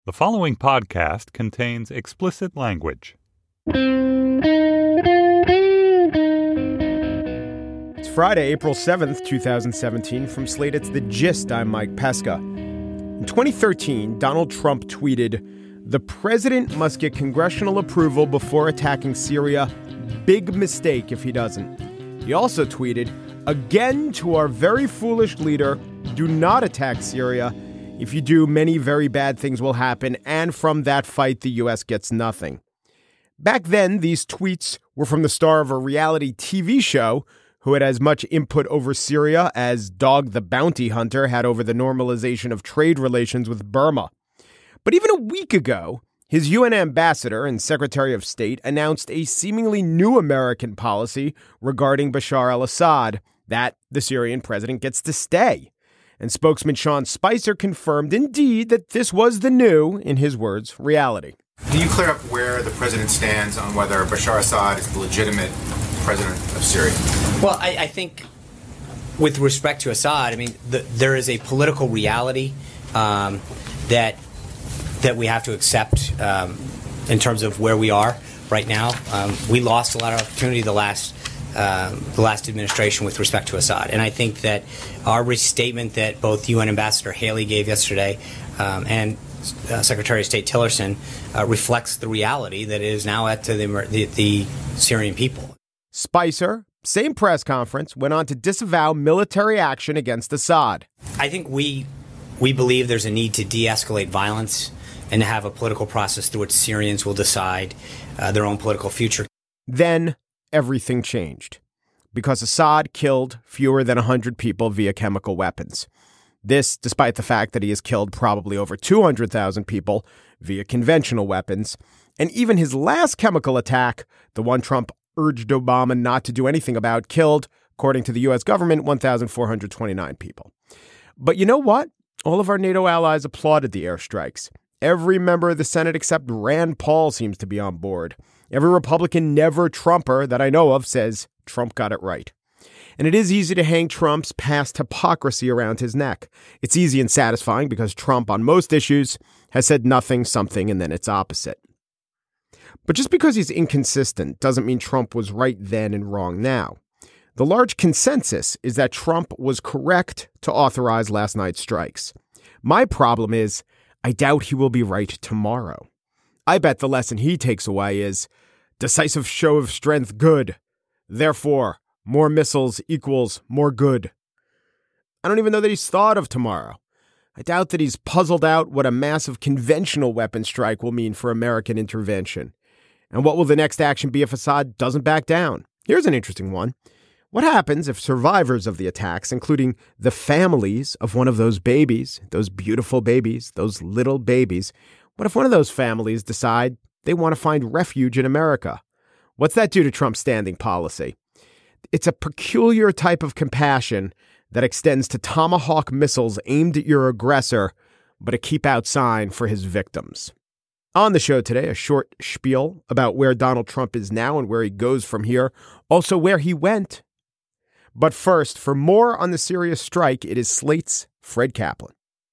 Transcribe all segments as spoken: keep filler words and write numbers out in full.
The following podcast contains explicit language. It's Friday, April seventh, twenty seventeen. From Slate, it's The Gist. I'm Mike Pesca. In twenty thirteen, Donald Trump tweeted, "The president must get congressional approval before attacking Syria. Big mistake if he doesn't." He also tweeted, "Again to our very foolish leader, do not attack Syria. If you do, many very bad things will happen, and from that fight, the U S gets nothing." Back then, these tweets were from the star of a reality T V show who had as much input over Syria as Dog the Bounty Hunter had over the normalization of trade relations with Burma. But even a week ago, his U N ambassador and Secretary of State announced a seemingly new American policy regarding Bashar al-Assad, that the Syrian president gets to stay. And spokesman Sean Spicer confirmed indeed that this was the new, in his words, reality. Can you clear up where the president stands on whether Bashar Assad is the legitimate president of Syria? Well, I, I think with respect to Assad, I mean, the, there is a political reality um, that that we have to accept um, in terms of where we are right now. Um, we lost a lot of opportunity the last Um, the last administration with respect to Assad. And I think that our restatement that both U N Ambassador Haley gave yesterday um, and uh, Secretary of State Tillerson uh, reflects the reality that it is now at to the, the, the Syrian people. Spicer, same press conference, went on to disavow military action against Assad. I think we we believe there's a need to de-escalate violence and to have a political process through which Syrians will decide uh, their own political future. Then everything changed because Assad killed fewer than one hundred people via chemical weapons. This, despite the fact that he has killed probably over two hundred thousand people via conventional weapons. And even his last chemical attack, the one Trump urged Obama not to do anything about, killed, according to the U S government, one thousand four hundred twenty-nine people. But you know what? All of our NATO allies applauded the airstrikes. Every member of the Senate except Rand Paul seems to be on board. Every Republican never-Trumper that I know of says Trump got it right. And it is easy to hang Trump's past hypocrisy around his neck. It's easy and satisfying because Trump on most issues has said nothing, something, and then its opposite. But just because he's inconsistent doesn't mean Trump was right then and wrong now. The large consensus is that Trump was correct to authorize last night's strikes. My problem is I doubt he will be right tomorrow. I bet the lesson he takes away is decisive show of strength good. Therefore, more missiles equals more good. I don't even know that he's thought of tomorrow. I doubt that he's puzzled out what a massive conventional weapon strike will mean for American intervention. And what will the next action be if Assad doesn't back down? Here's an interesting one. What happens if survivors of the attacks, including the families of one of those babies, those beautiful babies, those little babies, what if one of those families decide they want to find refuge in America? What's that do to Trump's standing policy? It's a peculiar type of compassion that extends to Tomahawk missiles aimed at your aggressor, but a keep out sign for his victims. On the show today, a short spiel about where Donald Trump is now and where he goes from here, also where he went. But first, for more on the Syria strike, it is Slate's Fred Kaplan.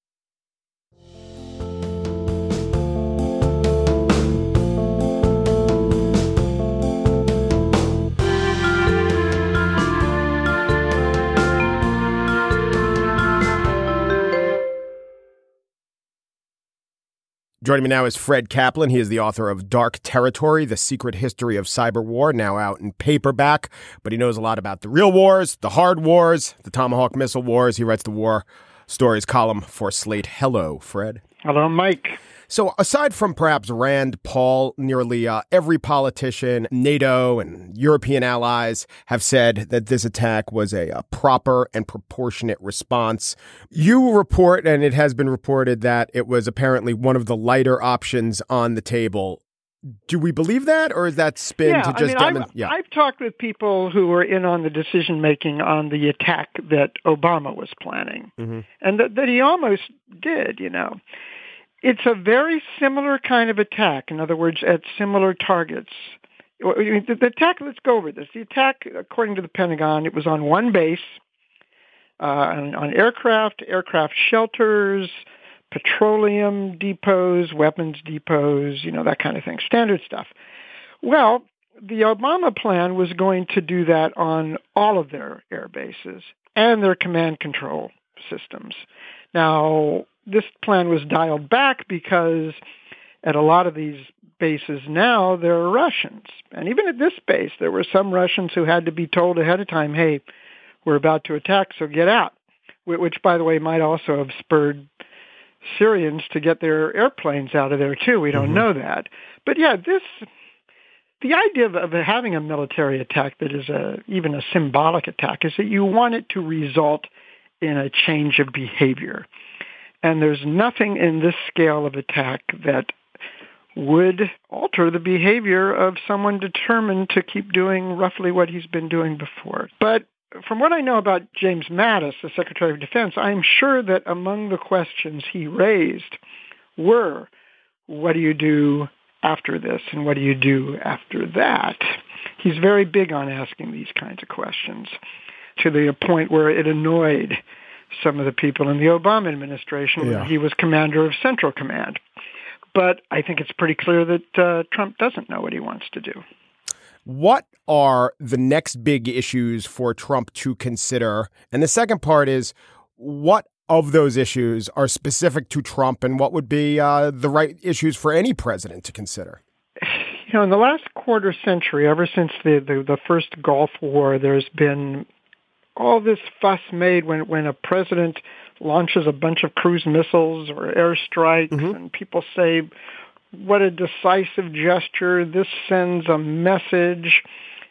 Joining me now is Fred Kaplan. He is the author of Dark Territory, The Secret History of Cyber War, now out in paperback. But he knows a lot about the real wars, the hard wars, the Tomahawk missile wars. He writes the War Stories column for Slate. Hello, Fred. Hello, Mike. So aside from perhaps Rand Paul, nearly uh, every politician, NATO and European allies have said that this attack was a, a proper and proportionate response. You report, and it has been reported, that it was apparently one of the lighter options on the table. Do we believe that, or is that spin yeah, to just I mean, demon- I've, yeah. I've talked with people who were in on the decision-making on the attack that Obama was planning, mm-hmm. and that, that he almost did, you know. It's a very similar kind of attack. In other words, at similar targets. The, the attack, let's go over this. The attack, according to the Pentagon, it was on one base, uh, on, on aircraft, aircraft shelters, petroleum depots, weapons depots, you know, that kind of thing, standard stuff. Well, the Obama plan was going to do that on all of their air bases and their command control systems. Now, this plan was dialed back because at a lot of these bases now, there are Russians. And even at this base, there were some Russians who had to be told ahead of time, hey, we're about to attack, so get out, which, by the way, might also have spurred Syrians to get their airplanes out of there, too. We don't mm-hmm. know that. But, yeah, this... The idea of, of having a military attack that is a, even a symbolic attack is that you want it to result in a change of behavior. And there's nothing in this scale of attack that would alter the behavior of someone determined to keep doing roughly what he's been doing before. But from what I know about James Mattis, the Secretary of Defense, I'm sure that among the questions he raised were, what do you do after this, and what do you do after that? He's very big on asking these kinds of questions, to the point where it annoyed some of the people in the Obama administration yeah. when he was commander of Central Command. But I think it's pretty clear that uh, Trump doesn't know what he wants to do. What are the next big issues for Trump to consider? And the second part is, what of those issues are specific to Trump, and what would be uh, the right issues for any president to consider? You know, in the last quarter century, ever since the, the, the first Gulf War, there's been all this fuss made when, when a president launches a bunch of cruise missiles or airstrikes, mm-hmm. and people say, what a decisive gesture. This sends a message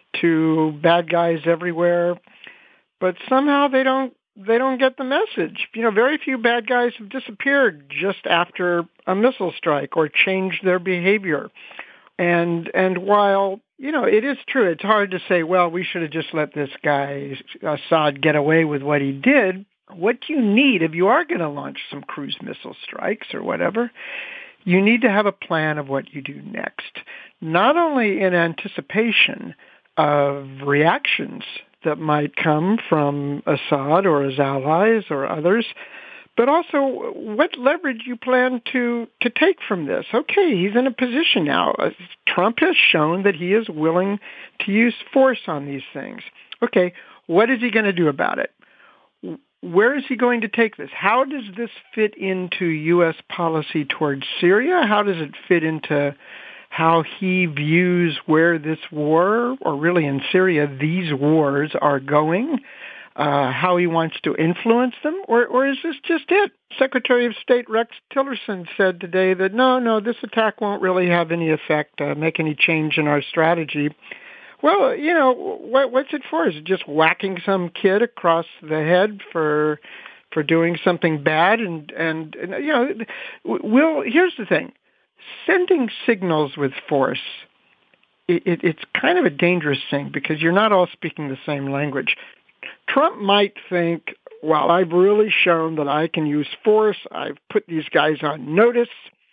to bad guys everywhere. But somehow they don't They don't get the message. You know, very few bad guys have disappeared just after a missile strike or changed their behavior. And and while, you know, it is true, it's hard to say, well, we should have just let this guy, Assad, get away with what he did. What you need, if you are going to launch some cruise missile strikes or whatever, you need to have a plan of what you do next. Not only in anticipation of reactions that might come from Assad or his allies or others, but also what leverage you plan to, to take from this. Okay, he's in a position now. Uh, Trump has shown that he is willing to use force on these things. Okay, what is he going to do about it? Where is he going to take this? How does this fit into U S policy towards Syria? How does it fit into how he views where this war, or really in Syria, these wars are going, uh, how he wants to influence them, or, or is this just it? Secretary of State Rex Tillerson said today that, no, no, this attack won't really have any effect, uh, make any change in our strategy. Well, you know, what, what's it for? Is it just whacking some kid across the head for for doing something bad? And, and, and you know, we'll, here's the thing. Sending signals with force, it, it, it's kind of a dangerous thing because you're not all speaking the same language. Trump might think, well, I've really shown that I can use force. I've put these guys on notice.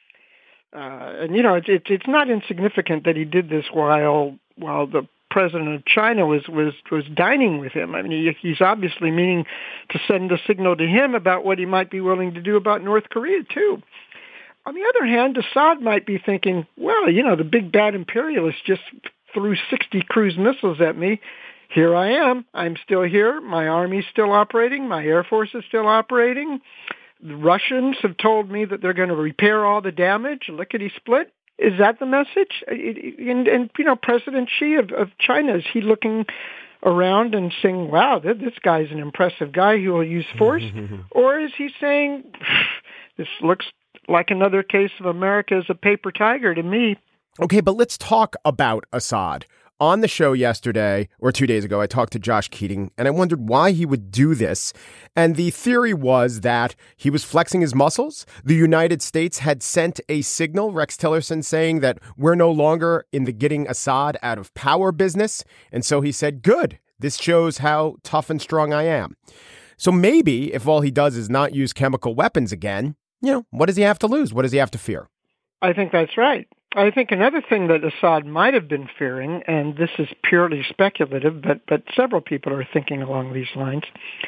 Uh, and, you know, it, it, it's not insignificant that he did this while while the president of China was, was, was dining with him. I mean, he, he's obviously meaning to send a signal to him about what he might be willing to do about North Korea, too. On the other hand, Assad might be thinking, well, you know, the big bad imperialist just threw sixty cruise missiles at me. Here I am. I'm still here. My army's still operating. My Air Force is still operating. The Russians have told me that they're going to repair all the damage. Lickety-split. Is that the message? And, and you know, President Xi of, of China, is he looking around and saying, wow, this guy's an impressive guy who will use force? Or is he saying, this looks like another case of America as a paper tiger to me? Okay, but let's talk about Assad. On the show yesterday, or two days ago, I talked to Josh Keating, and I wondered why he would do this. And the theory was that he was flexing his muscles. The United States had sent a signal, Rex Tillerson, saying that we're no longer in the getting Assad out of power business. And so he said, good, this shows how tough and strong I am. So maybe if all he does is not use chemical weapons again, you know, what does he have to lose? What does he have to fear? I think that's right. I think another thing that Assad might have been fearing, and this is purely speculative, but, but several people are thinking along these lines,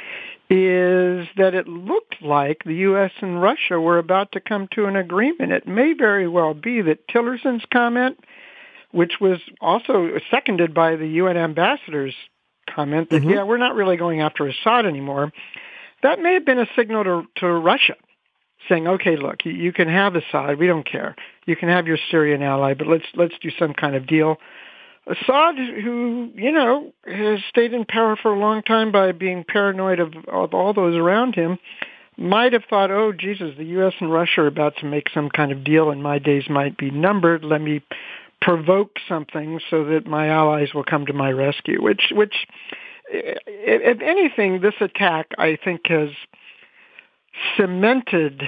is that it looked like the U S and Russia were about to come to an agreement. It may very well be that Tillerson's comment, which was also seconded by the U N ambassador's comment that, mm-hmm. yeah, we're not really going after Assad anymore, that may have been a signal to, to Russia saying, okay, look, you, you can have Assad, we don't care. You can have your Syrian ally, but let's let's do some kind of deal. Assad, who, you know, has stayed in power for a long time by being paranoid of, of all those around him, might have thought, oh, Jesus, the U S and Russia are about to make some kind of deal and my days might be numbered. Let me provoke something so that my allies will come to my rescue, which, which, if anything, this attack, I think, has cemented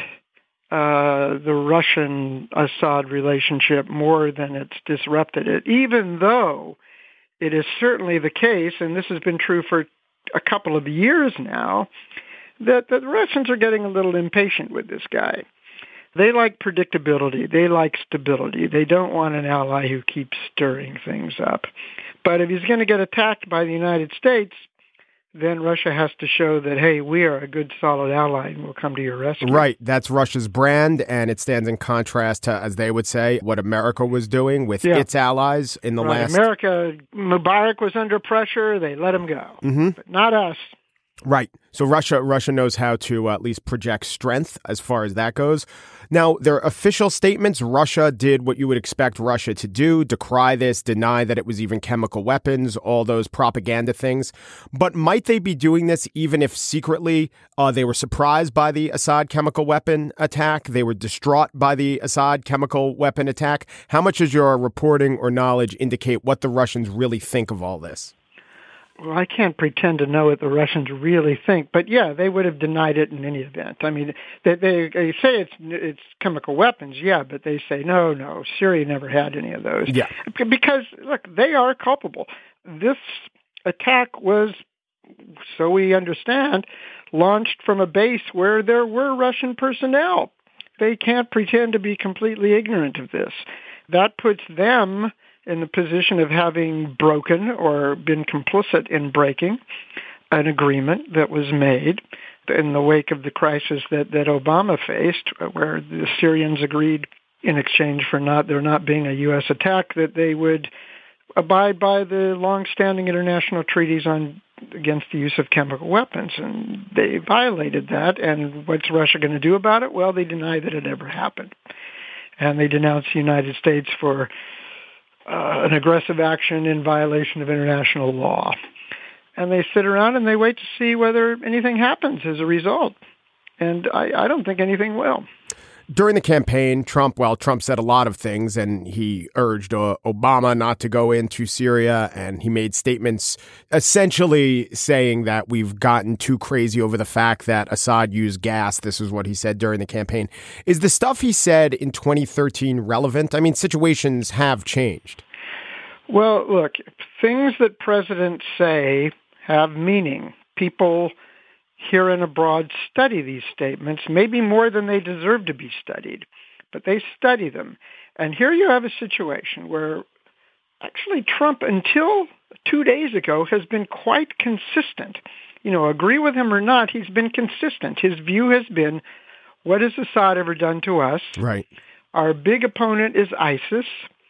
uh, the Russian-Assad relationship more than it's disrupted it, even though it is certainly the case, and this has been true for a couple of years now, that, that the Russians are getting a little impatient with this guy. They like predictability. They like stability. They don't want an ally who keeps stirring things up. But if he's going to get attacked by the United States, then Russia has to show that, hey, we are a good, solid ally and we'll come to your rescue. Right. That's Russia's brand, and it stands in contrast to, as they would say, what America was doing with yeah. its allies in the right. last... America, Mubarak was under pressure. They let him go. Mm-hmm. But not us. Right. So Russia Russia knows how to uh, at least project strength as far as that goes. Now, their official statements, Russia did what you would expect Russia to do, decry this, deny that it was even chemical weapons, all those propaganda things. But might they be doing this even if secretly uh, they were surprised by the Assad chemical weapon attack? They were distraught by the Assad chemical weapon attack? How much does your reporting or knowledge indicate what the Russians really think of all this? Well, I can't pretend to know what the Russians really think, but yeah, they would have denied it in any event. I mean, they, they, they say it's it's chemical weapons, yeah, but they say, no, no, Syria never had any of those. Yeah. Because, look, they are culpable. This attack was, so we understand, launched from a base where there were Russian personnel. They can't pretend to be completely ignorant of this. That puts them in the position of having broken or been complicit in breaking an agreement that was made in the wake of the crisis that, that Obama faced, where the Syrians agreed in exchange for not there not being a U S attack that they would abide by the long-standing international treaties on against the use of chemical weapons. And they violated that. And what's Russia going to do about it? Well, they deny that it ever happened. And they denounce the United States for Uh, an aggressive action in violation of international law. And they sit around and they wait to see whether anything happens as a result. And I, I don't think anything will. During the campaign, Trump, well, Trump said a lot of things, and he urged uh, Obama not to go into Syria, and he made statements essentially saying that we've gotten too crazy over the fact that Assad used gas. This is what he said during the campaign. Is the stuff he said in twenty thirteen relevant? I mean, situations have changed. Well, look, things that presidents say have meaning. People here and abroad study these statements, maybe more than they deserve to be studied, but they study them. And here you have a situation where actually Trump, until two days ago, has been quite consistent. You know, agree with him or not, he's been consistent. His view has been, what has Assad ever done to us? Right. Our big opponent is ISIS.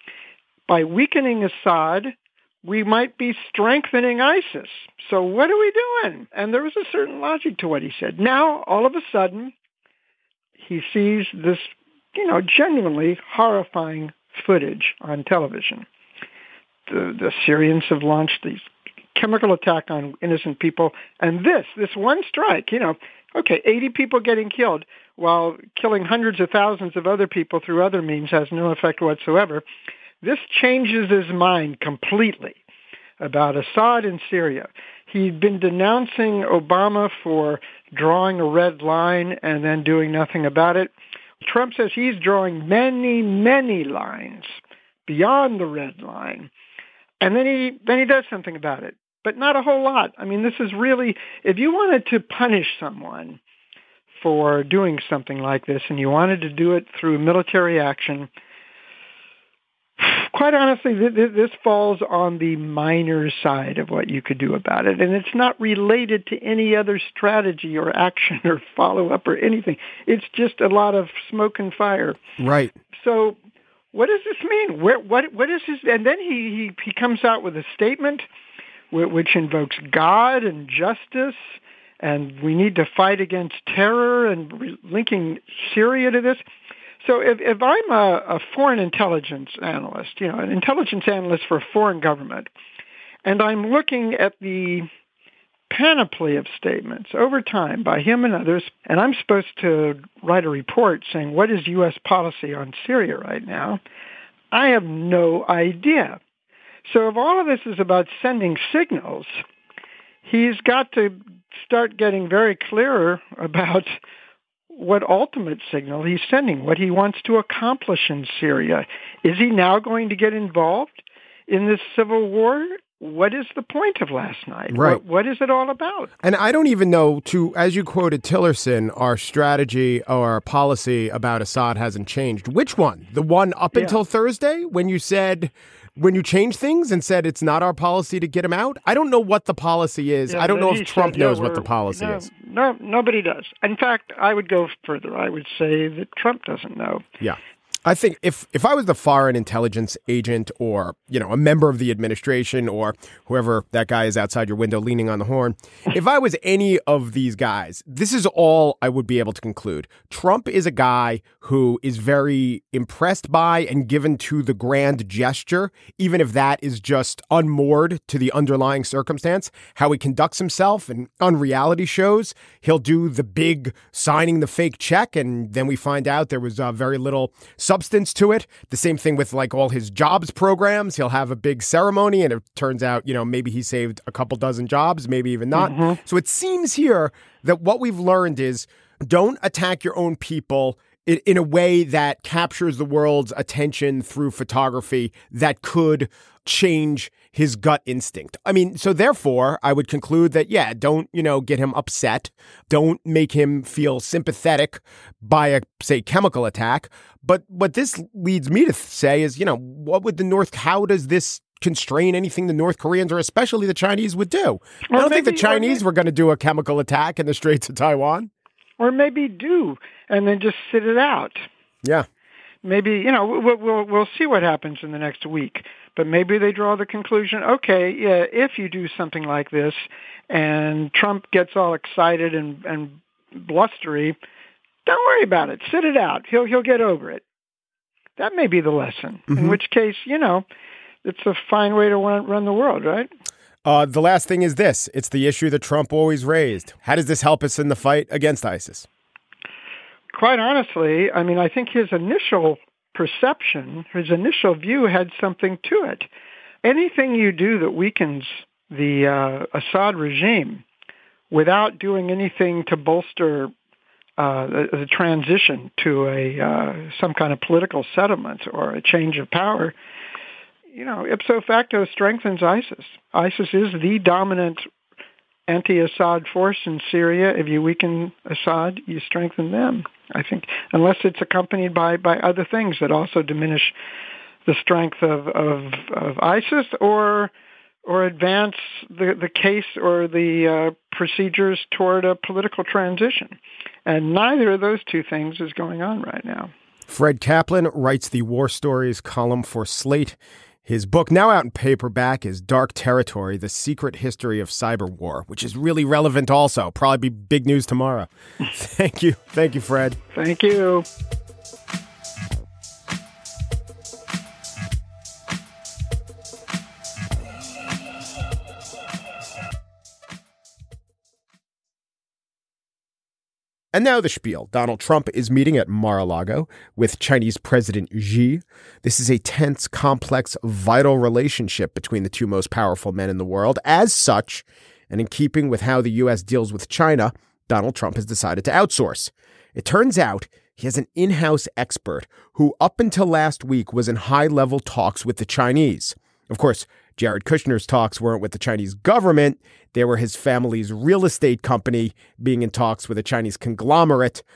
By weakening Assad, we might be strengthening ISIS. So what are we doing? And there was a certain logic to what he said. Now, all of a sudden, he sees this, you know, genuinely horrifying footage on television. The, the Syrians have launched these chemical attack on innocent people. And this, this one strike, you know, okay, eighty people getting killed while killing hundreds of thousands of other people through other means has no effect whatsoever. This changes his mind completely about Assad in Syria. He'd been denouncing Obama for drawing a red line and then doing nothing about it. Trump says he's drawing many, many lines beyond the red line. And then he then he does something about it, but not a whole lot. I mean, this is really, if you wanted to punish someone for doing something like this and you wanted to do it through military action, quite quite honestly, th- th- this falls on the minor side of what you could do about it. And it's not related to any other strategy or action or follow-up or anything. It's just a lot of smoke and fire. Right. So what does this mean? Where, what, what is his... And then he, he, he comes out with a statement which invokes God and justice, and we need to fight against terror, and re- linking Syria to this. So if, if I'm a, a foreign intelligence analyst, you know, an intelligence analyst for a foreign government, and I'm looking at the panoply of statements over time by him and others, and I'm supposed to write a report saying what is U S policy on Syria right now, I have no idea. So if all of this is about sending signals, he's got to start getting very clearer about what ultimate signal he's sending, what he wants to accomplish in Syria. Is he now going to get involved in this civil war? What is the point of last night? Right. What, what is it all about? And I don't even know, to, as you quoted Tillerson, our strategy or our policy about Assad hasn't changed. Which one? The one up Yeah. until Thursday when you said, when you changed things and said it's not our policy to get him out? I don't know what the policy is. Yeah, I don't know he if Trump said, yeah, knows what the we're- policy no, is. No, nobody does. In fact, I would go further. I would say that Trump doesn't know. Yeah. I think if, if I was the foreign intelligence agent or, you know, a member of the administration or whoever that guy is outside your window leaning on the horn, if I was any of these guys, this is all I would be able to conclude. Trump is a guy who is very impressed by and given to the grand gesture, even if that is just unmoored to the underlying circumstance. How he conducts himself and on reality shows, he'll do the big signing the fake check, and then we find out there was uh, very little substance to it. The same thing with like all his jobs programs. He'll have a big ceremony and it turns out, you know, maybe he saved a couple dozen jobs, maybe even not. Mm-hmm. So it seems here that what we've learned is don't attack your own people in, in a way that captures the world's attention through photography that could change his gut instinct. I mean, so therefore, I would conclude that, yeah, don't, you know, get him upset. Don't make him feel sympathetic by a, say, chemical attack. But what this leads me to say is, you know, what would the North, how does this constrain anything the North Koreans or especially the Chinese would do? I don't think the Chinese maybe, were going to do a chemical attack in the Straits of Taiwan. Or maybe do, and then just sit it out. Yeah. Maybe, you know, we'll, we'll, we'll see what happens in the next week. But maybe they draw the conclusion, okay, yeah, if you do something like this and Trump gets all excited and, and blustery, don't worry about it. Sit it out. He'll he'll get over it. That may be the lesson, mm-hmm. in which case, you know, it's a fine way to run, run the world, right? Uh, the last thing is this. It's the issue that Trump always raised. How does this help us in the fight against ISIS? Quite honestly, I mean, I think his initial perception, his initial view had something to it. Anything you do that weakens the uh, Assad regime without doing anything to bolster uh, the, the transition to a uh, some kind of political settlement or a change of power, you know, ipso facto strengthens ISIS. ISIS is the dominant anti-Assad force in Syria. If you weaken Assad, you strengthen them. I think, unless it's accompanied by, by other things that also diminish the strength of, of, of ISIS or or advance the, the case or the uh, procedures toward a political transition. And neither of those two things is going on right now. Fred Kaplan writes the War Stories column for Slate. His book, now out in paperback, is Dark Territory, The Secret History of Cyber War, which is really relevant also. Probably be big news tomorrow. Thank you. Thank you, Fred. Thank you. And now the spiel. Donald Trump is meeting at Mar-a-Lago with Chinese President Xi. This is a tense, complex, vital relationship between the two most powerful men in the world. As such, and in keeping with how the U S deals with China, Donald Trump has decided to outsource. It turns out he has an in-house expert who up until last week was in high-level talks with the Chinese. Of course, Jared Kushner's talks weren't with the Chinese government. They were his family's real estate company being in talks with a Chinese conglomerate.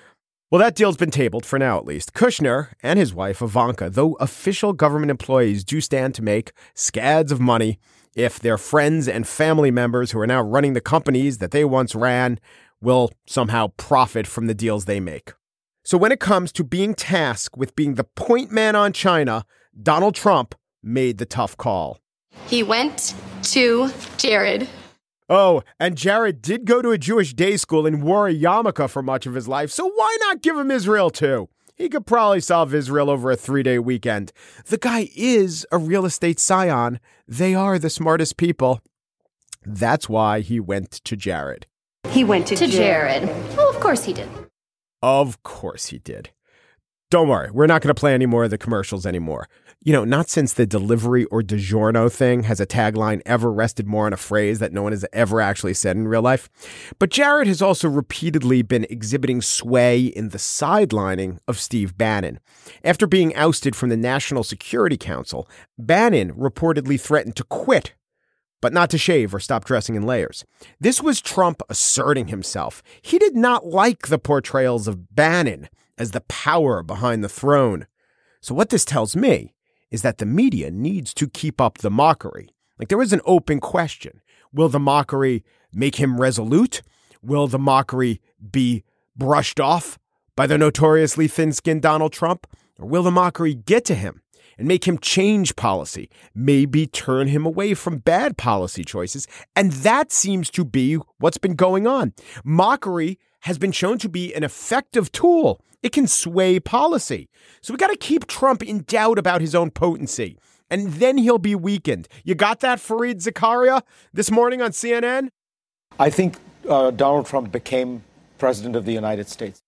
Well, that deal's been tabled for now, at least. Kushner and his wife, Ivanka, though official government employees, do stand to make scads of money if their friends and family members who are now running the companies that they once ran will somehow profit from the deals they make. So when it comes to being tasked with being the point man on China, Donald Trump made the tough call. He went to Jared. Oh, and Jared did go to a Jewish day school and wore a yarmulke for much of his life, so why not give him Israel too? He could probably solve Israel over a three-day weekend. The guy is a real estate scion. They are the smartest people. That's why he went to Jared. He went to, To Jared. Jared. Well, of course he did. Of course he did. Don't worry, we're not going to play any more of the commercials anymore. You know, not since the delivery or DiGiorno thing has a tagline ever rested more on a phrase that no one has ever actually said in real life. But Jared has also repeatedly been exhibiting sway in the sidelining of Steve Bannon. After being ousted from the National Security Council, Bannon reportedly threatened to quit, but not to shave or stop dressing in layers. This was Trump asserting himself. He did not like the portrayals of Bannon as the power behind the throne. So what this tells me is that the media needs to keep up the mockery. Like, there is an open question. Will the mockery make him resolute? Will the mockery be brushed off by the notoriously thin-skinned Donald Trump? Or will the mockery get to him and make him change policy, maybe turn him away from bad policy choices? And that seems to be what's been going on. Mockery has been shown to be an effective tool. It can sway policy. So we got to keep Trump in doubt about his own potency, and then he'll be weakened. You got that, Fareed Zakaria, this morning on C N N? I think uh, Donald Trump became president of the United States.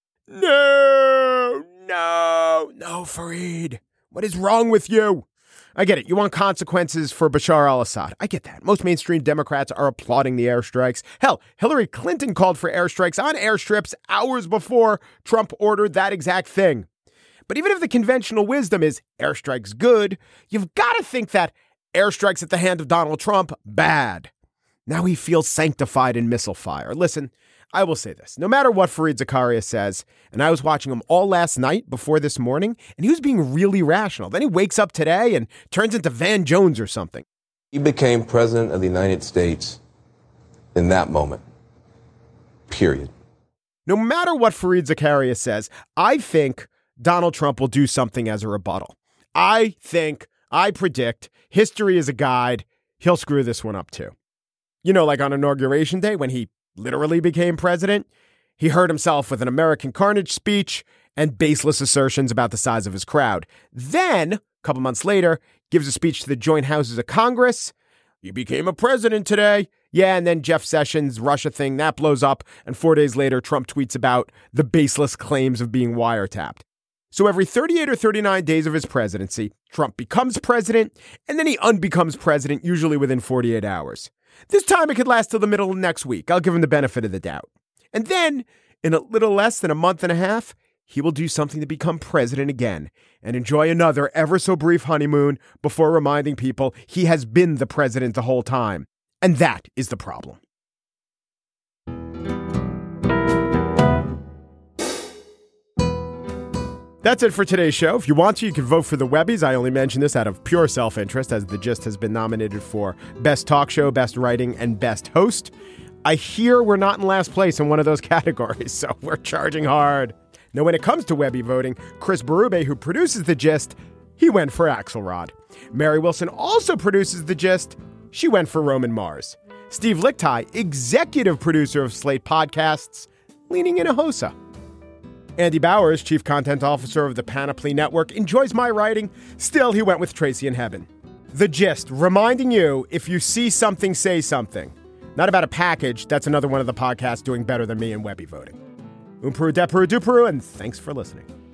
No, no, no, Fareed. What is wrong with you? I get it. You want consequences for Bashar al-Assad. I get that. Most mainstream Democrats are applauding the airstrikes. Hell, Hillary Clinton called for airstrikes on airstrips hours before Trump ordered that exact thing. But even if the conventional wisdom is airstrikes good, you've got to think that airstrikes at the hand of Donald Trump, bad. Now he feels sanctified in missile fire. Listen, I will say this. No matter what Fareed Zakaria says, and I was watching him all last night before this morning, and he was being really rational. Then he wakes up today and turns into Van Jones or something. He became president of the United States in that moment. Period. No matter what Fareed Zakaria says, I think Donald Trump will do something as a rebuttal. I think, I predict, history is a guide. He'll screw this one up too. You know, like on Inauguration Day when he literally became president, he hurt himself with an American carnage speech and baseless assertions about the size of his crowd. Then, a couple months later, gives a speech to the joint houses of Congress. He became a president today. Yeah, and then Jeff Sessions' Russia thing, that blows up. And four days later, Trump tweets about the baseless claims of being wiretapped. So every thirty-eight or thirty-nine days of his presidency, Trump becomes president, and then he unbecomes president, usually within forty-eight hours. This time it could last till the middle of next week. I'll give him the benefit of the doubt. And then, in a little less than a month and a half, he will do something to become president again and enjoy another ever so brief honeymoon before reminding people he has been the president the whole time. And that is the problem. That's it for today's show. If you want to, you can vote for the Webbies. I only mention this out of pure self-interest, as The Gist has been nominated for Best Talk Show, Best Writing, and Best Host. I hear we're not in last place in one of those categories, so we're charging hard. Now, when it comes to Webby voting, Chris Berube, who produces The Gist, he went for Axelrod. Mary Wilson also produces The Gist. She went for Roman Mars. Steve Lickteig, executive producer of Slate Podcasts, leaning in a Hosa. Andy Bowers, chief content officer of the Panoply Network, enjoys my writing. Still, he went with Tracy and Hebben. The Gist, reminding you, if you see something, say something. Not about a package. That's another one of the podcasts doing better than me in Webby voting. Umperu, deperu, duperu, and thanks for listening.